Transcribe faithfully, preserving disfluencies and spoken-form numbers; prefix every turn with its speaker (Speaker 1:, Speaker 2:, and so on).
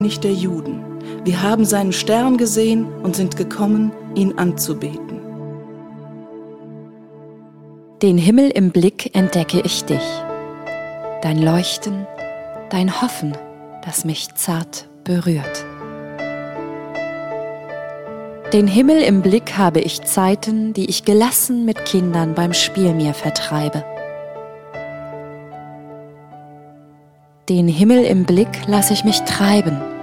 Speaker 1: Nicht der Juden. Wir haben seinen Stern gesehen und sind gekommen, ihn anzubeten.
Speaker 2: Den Himmel im Blick entdecke ich dich. Dein Leuchten, dein Hoffen, das mich zart berührt. Den Himmel im Blick habe ich Zeiten, die ich gelassen mit Kindern beim Spiel mir vertreibe. Den Himmel im Blick lasse ich mich treiben.